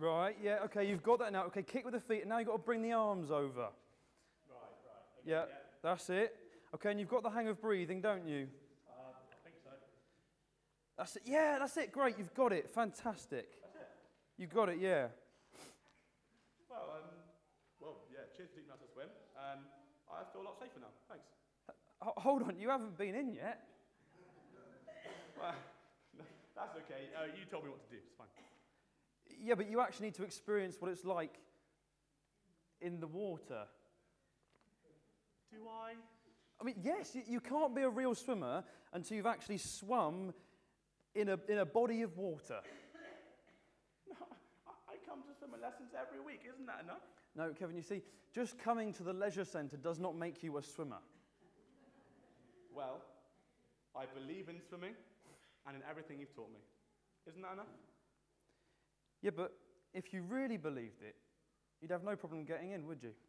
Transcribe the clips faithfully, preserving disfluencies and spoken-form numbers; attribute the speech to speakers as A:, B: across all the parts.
A: Right, yeah, okay, you've got that now. Okay, kick with the feet, and now you've got to bring the arms over.
B: Right, right. Okay,
A: Yeah,
B: yeah.
A: that's it. Okay, and you've got the hang of breathing, don't you?
B: Uh, I think so.
A: That's it. Yeah, that's it. Great, you've got it. Fantastic.
B: That's it.
A: You got it, yeah.
B: Well, um, well, yeah, cheers for teaching me how to swim. Um, I feel a lot safer now. Thanks.
A: H- hold on, you haven't been in yet.
B: Well, no, that's okay. Uh, you told me what to do. It's fine.
A: Yeah, but you actually need to experience what it's like in the water.
B: Do I?
A: I mean, yes, you, you can't be a real swimmer until you've actually swum in a, in a body of water.
B: No, I, I come to swimming lessons every week. Isn't that enough?
A: No, Kevin, you see, just coming to the leisure centre does not make you a swimmer.
B: Well, I believe in swimming and in everything you've taught me. Isn't that enough?
A: Yeah, but if you really believed it, you'd have no problem getting in, would you?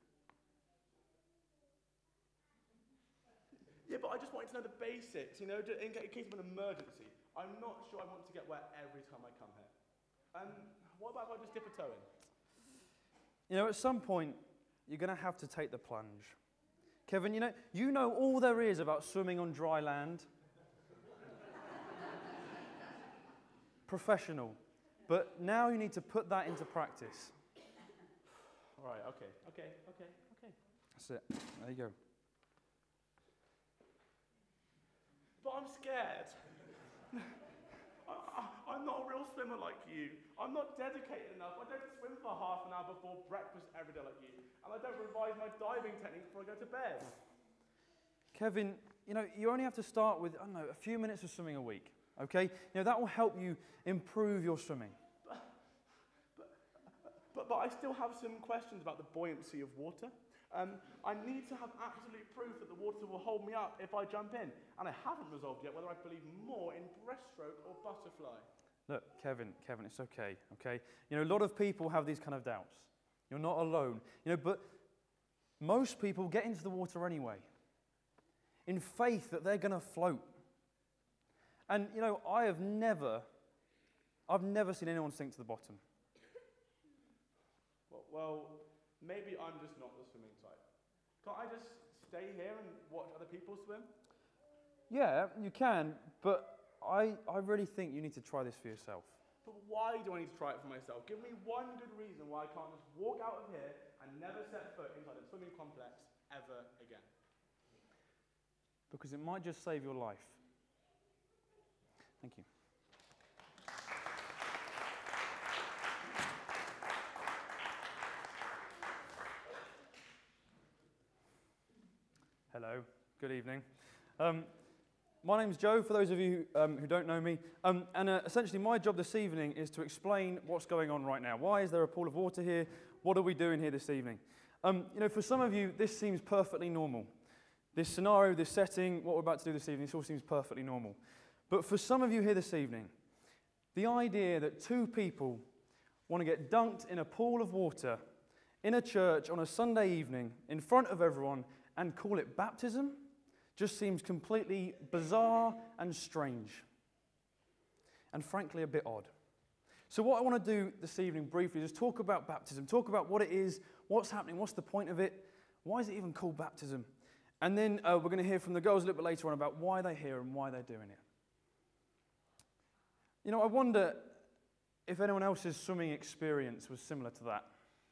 B: Yeah, but I just wanted to know the basics, you know, ju- in ca- in case of an emergency. I'm not sure I want to get wet every time I come here. Um, what about if I just dip a toe in?
A: You know, at some point, you're going to have to take the plunge. Kevin, you know, you know all there is about swimming on dry land. Professional. But now you need to put that into practice.
B: All right, okay, okay, okay, okay.
A: That's it. There you go.
B: But I'm scared. I, I, I'm not a real swimmer like you. I'm not dedicated enough. I don't swim for half an hour before breakfast every day like you. And I don't revise my diving technique before I go to bed.
A: Kevin, you know, you only have to start with, I don't know, a few minutes of swimming a week, okay? You know, that will help you improve your swimming.
B: But, but, but, but I still have some questions about the buoyancy of water. Um, I need to have absolute proof that the water will hold me up if I jump in. And I haven't resolved yet whether I believe more in breaststroke or butterfly.
A: Look, Kevin, Kevin, it's okay, okay? You know, a lot of people have these kind of doubts. You're not alone. You know, but most people get into the water anyway, in faith that they're going to float. And, you know, I have never, I've never seen anyone sink to the bottom.
B: Well, well, maybe I'm just not the swimming type. Can't I just stay here and watch other people swim?
A: Yeah, you can, but I, I really think you need to try this for yourself.
B: But why do I need to try it for myself? Give me one good reason why I can't just walk out of here and never set foot inside a swimming complex ever again.
A: Because it might just save your life. Thank you. Hello, good evening. Um, my name's Joe, for those of you who, um, who don't know me. Um, and uh, essentially my job this evening is to explain what's going on right now. Why is there a pool of water here? What are we doing here this evening? Um, you know, for some of you, this seems perfectly normal. This scenario, this setting, what we're about to do this evening, this all seems perfectly normal. But for some of you here this evening, the idea that two people want to get dunked in a pool of water in a church on a Sunday evening in front of everyone and call it baptism just seems completely bizarre and strange. And frankly, a bit odd. So what I want to do this evening briefly is talk about baptism, talk about what it is, what's happening, what's the point of it, why is it even called baptism? And then uh, we're going to hear from the girls a little bit later on about why they're here and why they're doing it. You know, I wonder if anyone else's swimming experience was similar to that.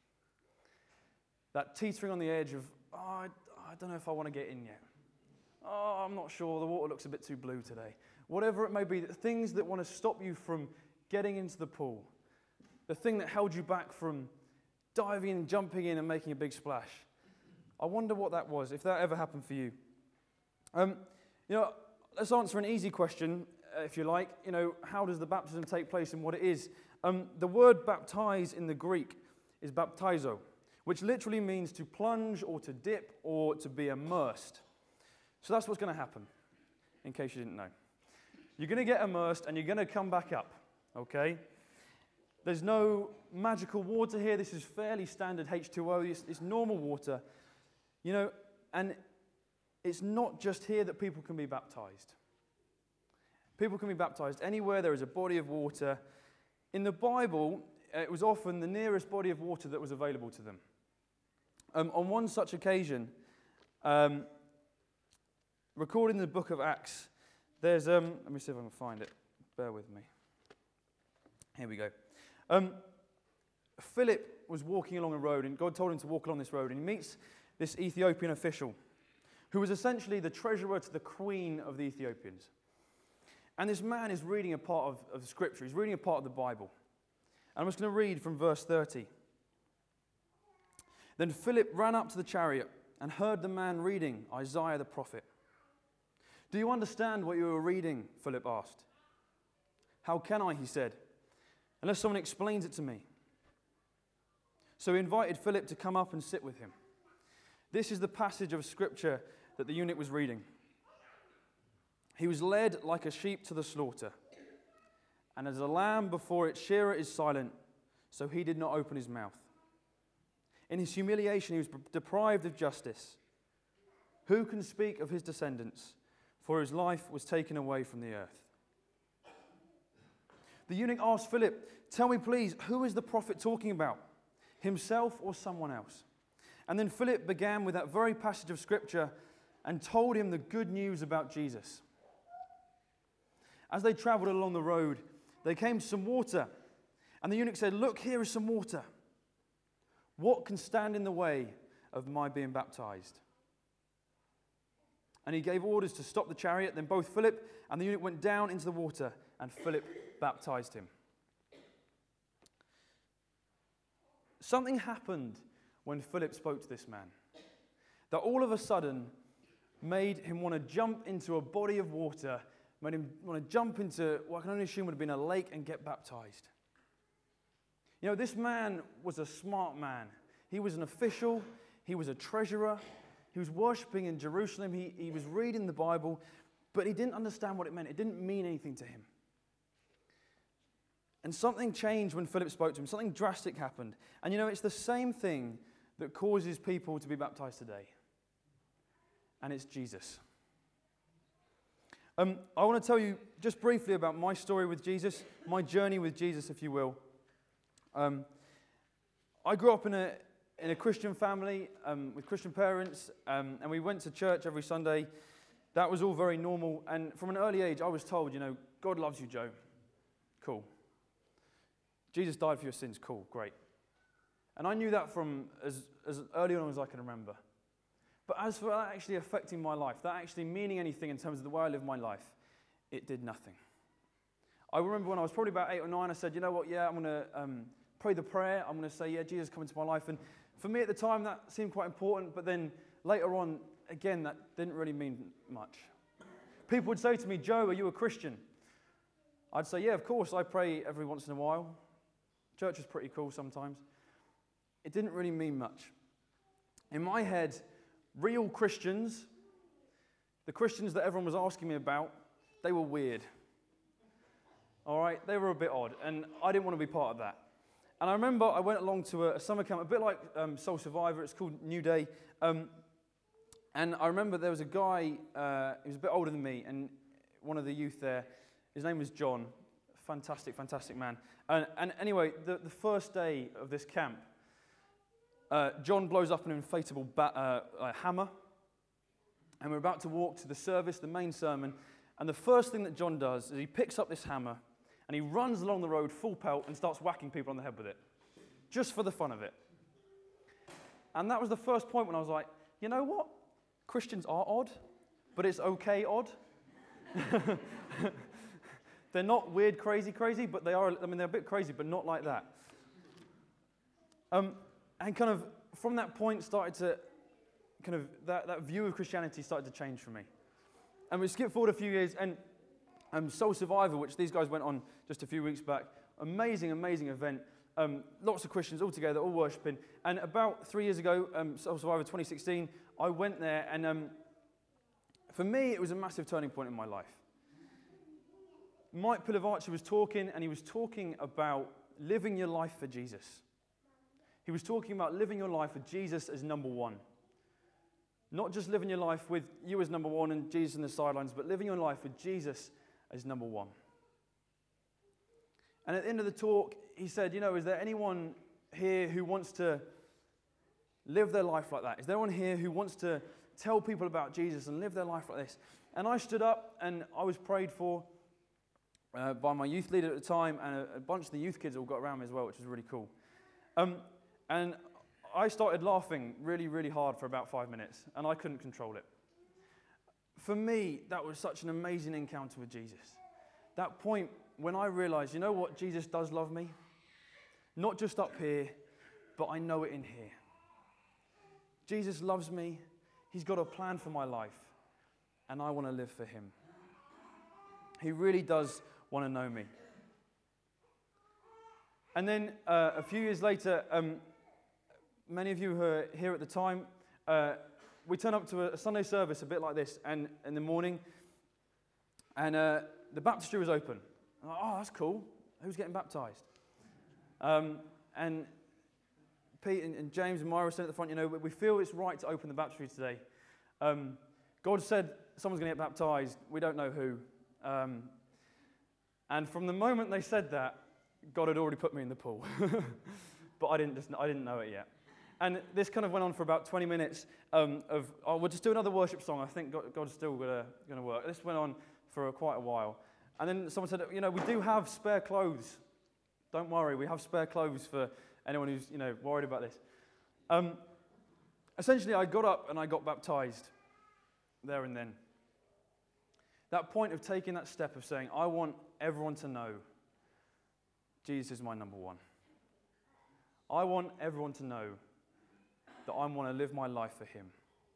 A: That teetering on the edge of, oh, I, I don't know if I want to get in yet. Oh, I'm not sure, the water looks a bit too blue today. Whatever it may be, the things that want to stop you from getting into the pool. The thing that held you back from diving in, jumping in and making a big splash. I wonder what that was, if that ever happened for you. Um, you know, let's answer an easy question, uh, if you like. You know, how does the baptism take place and what it is? Um, the word baptize in the Greek is baptizo, which literally means to plunge or to dip or to be immersed. So that's what's going to happen, in case you didn't know. You're going to get immersed and you're going to come back up, okay? There's no magical water here. This is fairly standard H two O. It's, it's normal water. You know, and it's not just here that people can be baptized. People can be baptized anywhere there is a body of water. In the Bible, it was often the nearest body of water that was available to them. Um, on one such occasion, um, recorded in the book of Acts, there's, um, let me see if I can find it. Bear with me. Here we go. Um, Philip was walking along a road, and God told him to walk along this road, and he meets this Ethiopian official, who was essentially the treasurer to the queen of the Ethiopians. And this man is reading a part of, of Scripture. He's reading a part of the Bible. And I'm just going to read from verse thirty. Then Philip ran up to the chariot and heard the man reading Isaiah the prophet. "Do you understand what you are reading?" Philip asked. "How can I," he said, "unless someone explains it to me?" So he invited Philip to come up and sit with him. This is the passage of Scripture that the eunuch was reading. "He was led like a sheep to the slaughter, and as a lamb before its shearer is silent, so he did not open his mouth. In his humiliation he was deprived of justice. Who can speak of his descendants? For his life was taken away from the earth." The eunuch asked Philip, "Tell me please, who is the prophet talking about? Himself or someone else?" And then Philip began with that very passage of Scripture and told him the good news about Jesus. As they traveled along the road, they came to some water, and the eunuch said, "Look, here is some water. What can stand in the way of my being baptized?" And he gave orders to stop the chariot. Then both Philip and the eunuch went down into the water, and Philip baptized him. Something happened when Philip spoke to this man that all of a sudden made him want to jump into a body of water, made him want to jump into what I can only assume would have been a lake and get baptized. You know, this man was a smart man. He was an official. He was a treasurer. He was worshipping in Jerusalem. He, he was reading the Bible, but he didn't understand what it meant. It didn't mean anything to him. And something changed when Philip spoke to him. Something drastic happened. And you know, it's the same thing that causes people to be baptized today. And it's Jesus. Um, I want to tell you just briefly about my story with Jesus, my journey with Jesus, if you will. Um, I grew up in a in a Christian family um, with Christian parents, um, and we went to church every Sunday. That was all very normal. And from an early age, I was told, you know, God loves you, Joe. Cool. Jesus died for your sins. Cool, great. And I knew that from as, as early on as I can remember. But as for that actually affecting my life, that actually meaning anything in terms of the way I live my life, it did nothing. I remember when I was probably about eight or nine, I said, you know what, yeah, I'm going to um, pray the prayer. I'm going to say, yeah, Jesus, come into my life. And for me at the time, that seemed quite important. But then later on, again, that didn't really mean much. People would say to me, Joe, are you a Christian? I'd say, yeah, of course, I pray every once in a while. Church is pretty cool sometimes. It didn't really mean much. In my head, real Christians, the Christians that everyone was asking me about, they were weird. All right, they were a bit odd, and I didn't want to be part of that. And I remember I went along to a, a summer camp, a bit like um, Soul Survivor. It's called New Day. Um, and I remember there was a guy, uh, he was a bit older than me, and one of the youth there, his name was John. Fantastic, fantastic man. And, and anyway, the, the first day of this camp, uh, John blows up an inflatable ba- uh, uh, hammer, and we're about to walk to the service, the main sermon, and the first thing that John does is he picks up this hammer, and he runs along the road full pelt and starts whacking people on the head with it, just for the fun of it. And that was the first point when I was like, you know what? Christians are odd, but it's okay odd. They're not weird, crazy, crazy, but they are, I mean, they're a bit crazy, but not like that. Um, and kind of from that point started to, kind of, that, that view of Christianity started to change for me. And we skip forward a few years, and um, Soul Survivor, which these guys went on just a few weeks back, amazing, amazing event. Um, lots of Christians all together, all worshipping. And about three years ago, um, Soul Survivor twenty sixteen, I went there, and um, for me, it was a massive turning point in my life. Mike Pilavachi was talking, and he was talking about living your life for Jesus. He was talking about living your life with Jesus as number one. Not just living your life with you as number one and Jesus in the sidelines, but living your life with Jesus as number one. And at the end of the talk, he said, you know, is there anyone here who wants to live their life like that? Is there anyone here who wants to tell people about Jesus and live their life like this? And I stood up and I was prayed for uh, by my youth leader at the time, and a, a bunch of the youth kids all got around me as well, which was really cool. Um, and I started laughing really, really hard for about five minutes, and I couldn't control it. For me, that was such an amazing encounter with Jesus. That point when I realized, you know what, Jesus does love me. Not just up here, but I know it in here. Jesus loves me. He's got a plan for my life, and I want to live for him. He really does want to know me. And then uh, a few years later, um, many of you who were here at the time, uh, we turned up to a Sunday service a bit like this, and in the morning, and uh, the baptistry was open. I'm like, oh, that's cool. Who's getting baptized? Um, and Pete and, and James and Myra said at the front, you know, we feel it's right to open the baptistry today. Um, God said someone's going to get baptized. We don't know who. Um, and from the moment they said that, God had already put me in the pool. But I didn't, just, I didn't know it yet. And this kind of went on for about twenty minutes um, of, oh, we'll just do another worship song. I think God, God's still going to work. This went on for quite a while. And then someone said, you know, we do have spare clothes. Don't worry, we have spare clothes for anyone who's, you know, worried about this. Um, essentially, I got up and I got baptized there and then. That point of taking that step of saying, I want everyone to know Jesus is my number one. I want everyone to know that I want to live my life for him.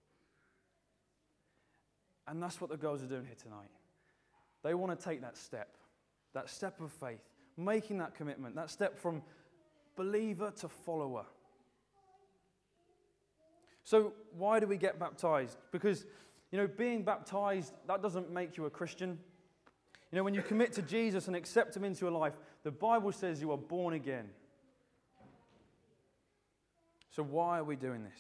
A: And that's what the girls are doing here tonight. They want to take that step, that step of faith, making that commitment, that step from believer to follower. So why do we get baptized? Because, you know, being baptized, that doesn't make you a Christian. You know, when you commit to Jesus and accept him into your life, the Bible says you are born again. So why are we doing this?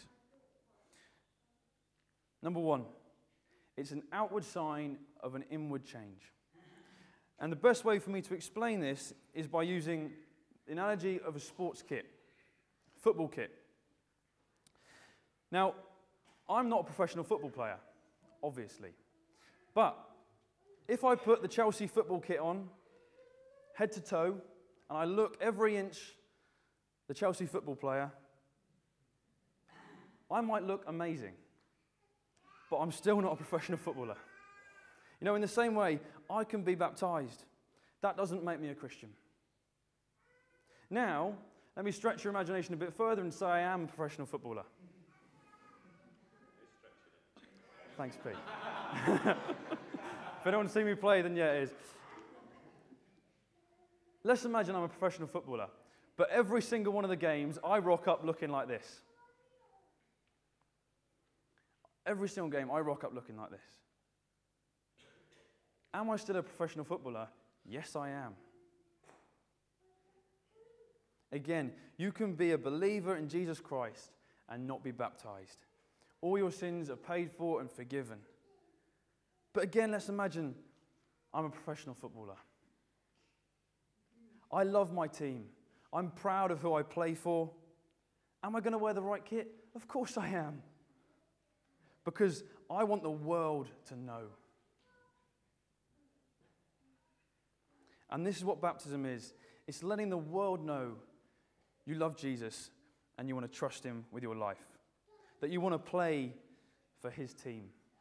A: Number one, it's an outward sign of an inward change. And the best way for me to explain this is by using the analogy of a sports kit, football kit. Now, I'm not a professional football player, obviously. But if I put the Chelsea football kit on, head to toe, and I look every inch the Chelsea football player, I might look amazing, but I'm still not a professional footballer. You know, in the same way, I can be baptized. That doesn't make me a Christian. Now, let me stretch your imagination a bit further and say I am a professional footballer. Thanks, Pete. If anyone see me play, then yeah, it is. Let's imagine I'm a professional footballer, but every single one of the games, I rock up looking like this. Every single game, I rock up looking like this. Am I still a professional footballer? Yes, I am. Again, you can be a believer in Jesus Christ and not be baptized. All your sins are paid for and forgiven. But again, let's imagine I'm a professional footballer. I love my team. I'm proud of who I play for. Am I going to wear the right kit? Of course I am. Because I want the world to know. And this is what baptism is. It's letting the world know you love Jesus and you want to trust him with your life. That you want to play for his team.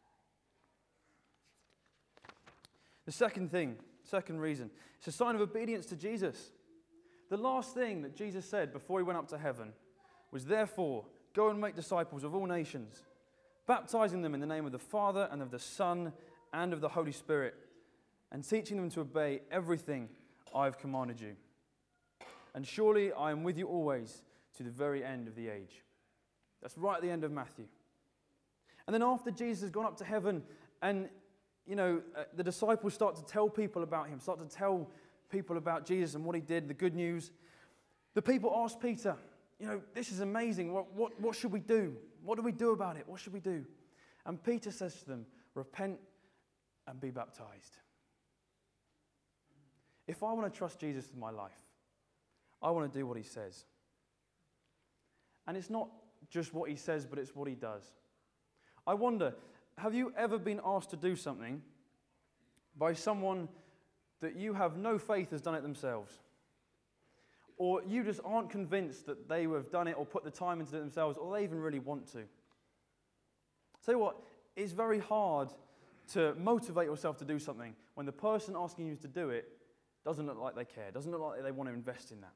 A: The second thing, second reason, it's a sign of obedience to Jesus. The last thing that Jesus said before he went up to heaven was, therefore, go and make disciples of all nations, baptizing them in the name of the Father and of the Son and of the Holy Spirit, and teaching them to obey everything I have commanded you. And surely I am with you always to the very end of the age. That's right at the end of Matthew. And then after Jesus has gone up to heaven and, you know, uh, the disciples start to tell people about him, start to tell people about Jesus and what he did, the good news, the people ask Peter, you know, this is amazing. What, what, what should we do? What do we do about it? What should we do? And Peter says to them, repent and be baptized. If I want to trust Jesus with my life, I want to do what he says. And it's not just what he says, but it's what he does. I wonder, have you ever been asked to do something by someone that you have no faith has done it themselves? Or you just aren't convinced that they have done it or put the time into it themselves, or they even really want to? Tell you what, it's very hard to motivate yourself to do something when the person asking you to do it doesn't look like they care, doesn't look like they want to invest in that.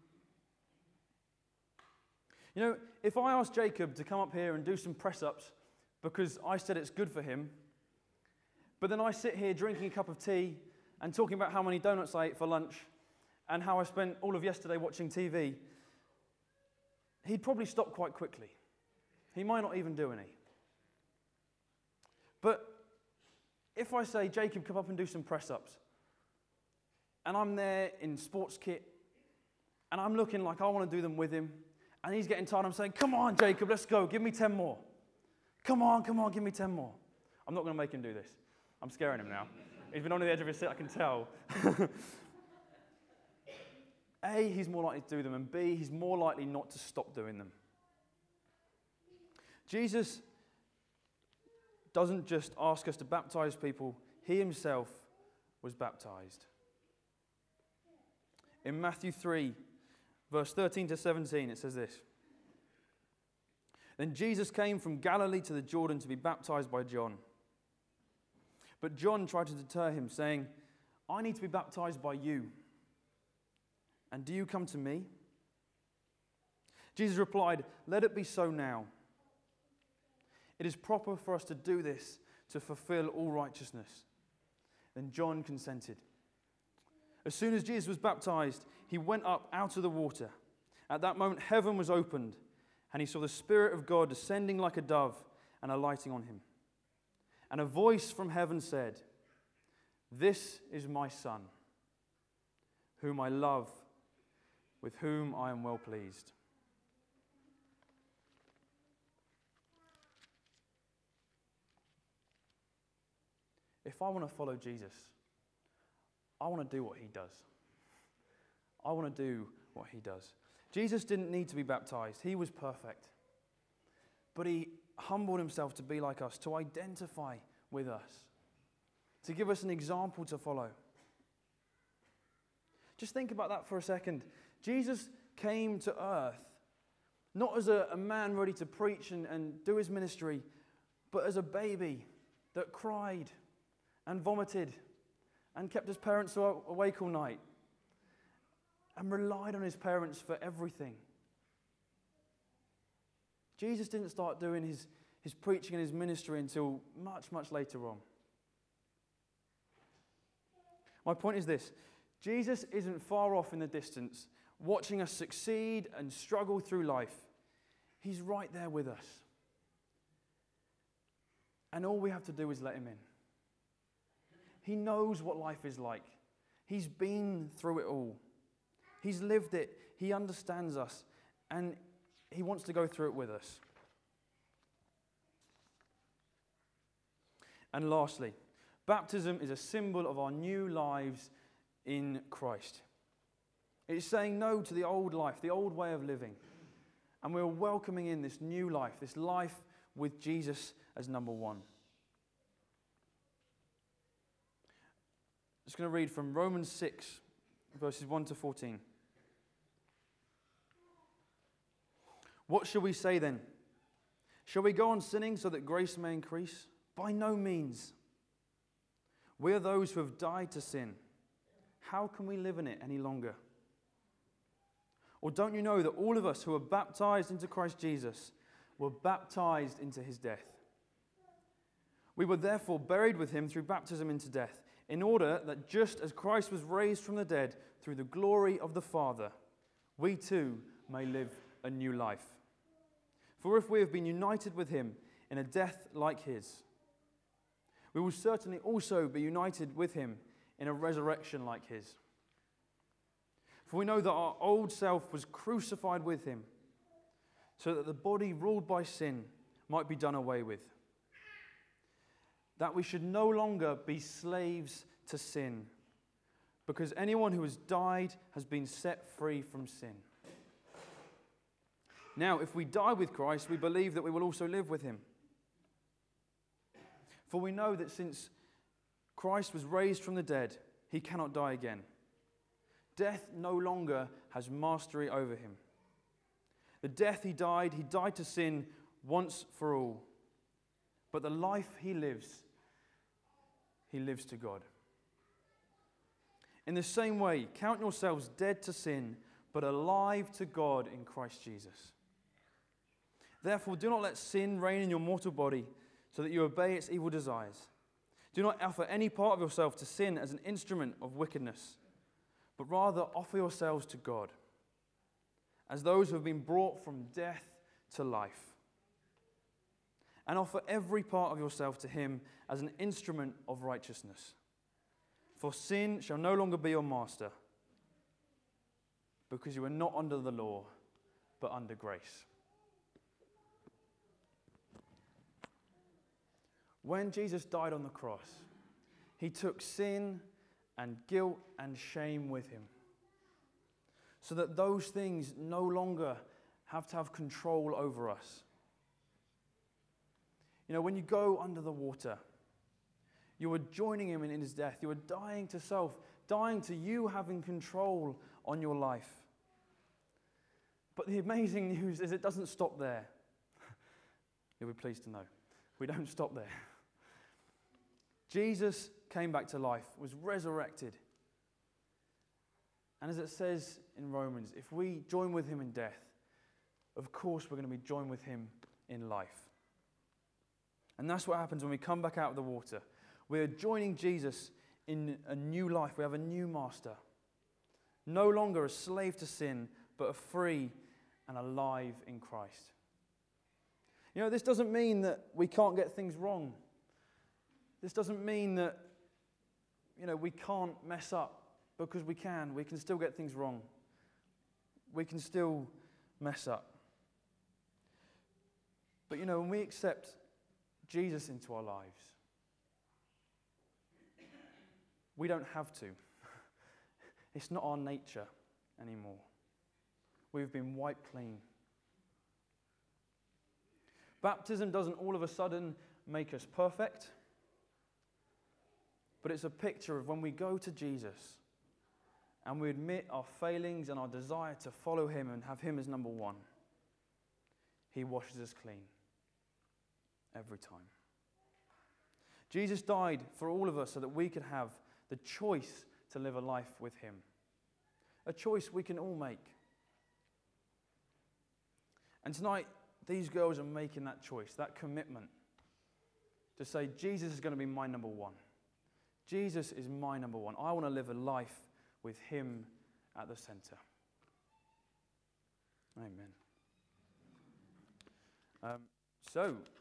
A: You know, if I ask Jacob to come up here and do some press-ups because I said it's good for him, but then I sit here drinking a cup of tea and talking about how many donuts I ate for lunch and how I spent all of yesterday watching T V, he'd probably stop quite quickly. He might not even do any. But if I say, Jacob, come up and do some press-ups, and I'm there in sports kit, and I'm looking like I want to do them with him, and he's getting tired, I'm saying, come on, Jacob, let's go, give me ten more. Come on, come on, give me ten more. I'm not going to make him do this. I'm scaring him now. He's been on the edge of his seat, I can tell. A, he's more likely to do them, and B, he's more likely not to stop doing them. Jesus doesn't just ask us to baptize people, he himself was baptized. In Matthew three, verse thirteen to seventeen, it says this. Then Jesus came from Galilee to the Jordan to be baptized by John. But John tried to deter him, saying, I need to be baptized by you, and do you come to me? Jesus replied, let it be so now. It is proper for us to do this to fulfill all righteousness. Then John consented. As soon as Jesus was baptized, he went up out of the water. At that moment, heaven was opened, and he saw the Spirit of God descending like a dove and alighting on him. And a voice from heaven said, this is my Son, whom I love, with whom I am well pleased. If I want to follow Jesus, I want to do what he does. I want to do what he does. Jesus didn't need to be baptized. He was perfect. But he humbled himself to be like us, to identify with us, to give us an example to follow. Just think about that for a second. Jesus came to earth not as a, a man ready to preach and, and do his ministry, but as a baby that cried and vomited and kept his parents awake all night and relied on his parents for everything. Jesus didn't start doing his, his preaching and his ministry until much, much later on. My point is this. Jesus isn't far off in the distance, watching us succeed and struggle through life. He's right there with us. And all we have to do is let him in. He knows what life is like. He's been through it all. He's lived it. He understands us. And he wants to go through it with us. And lastly, baptism is a symbol of our new lives in Christ. It's saying no to the old life, the old way of living. And we're welcoming in this new life, this life with Jesus as number one. I'm just going to read from Romans six, verses one to fourteen. What shall we say then? Shall we go on sinning so that grace may increase? By no means. We are those who have died to sin. How can we live in it any longer? Or don't you know that all of us who are baptized into Christ Jesus were baptized into his death? We were therefore buried with him through baptism into death, in order that just as Christ was raised from the dead through the glory of the Father, we too may live a new life. For if we have been united with him in a death like his, we will certainly also be united with him in a resurrection like his. For we know that our old self was crucified with him, so that the body ruled by sin might be done away with, that we should no longer be slaves to sin, because anyone who has died has been set free from sin. Now, if we die with Christ, we believe that we will also live with him. For we know that since Christ was raised from the dead, he cannot die again. Death no longer has mastery over him. The death he died, he died to sin once for all. But the life he lives, he lives to God. In the same way, count yourselves dead to sin, but alive to God in Christ Jesus. Therefore, do not let sin reign in your mortal body, so that you obey its evil desires. Do not offer any part of yourself to sin as an instrument of wickedness, but rather offer yourselves to God, as those who have been brought from death to life. And offer every part of yourself to him as an instrument of righteousness. For sin shall no longer be your master, because you are not under the law, but under grace. When Jesus died on the cross, he took sin and guilt and shame with him, so that those things no longer have to have control over us. You know, when you go under the water, you are joining him in his death. You are dying to self, dying to you having control on your life. But the amazing news is it doesn't stop there. You'll be pleased to know. We don't stop there. Jesus came back to life, was resurrected. And as it says in Romans, if we join with him in death, of course we're going to be joined with him in life. And that's what happens when we come back out of the water. We're joining Jesus in a new life. We have a new master. No longer a slave to sin, but a free and alive in Christ. You know, this doesn't mean that we can't get things wrong. This doesn't mean that, you know, we can't mess up, because we can. We can still get things wrong. We can still mess up. But, you know, when we accept Jesus into our lives, we don't have to. It's not our nature anymore. We've been wiped clean. Baptism doesn't all of a sudden make us perfect, but it's a picture of when we go to Jesus and we admit our failings and our desire to follow him and have him as number one. He washes us clean every time. Jesus died for all of us so that we could have the choice to live a life with him. A choice we can all make. And tonight, these girls are making that choice, that commitment to say, Jesus is going to be my number one. Jesus is my number one. I want to live a life with him at the center. Amen. Um, so,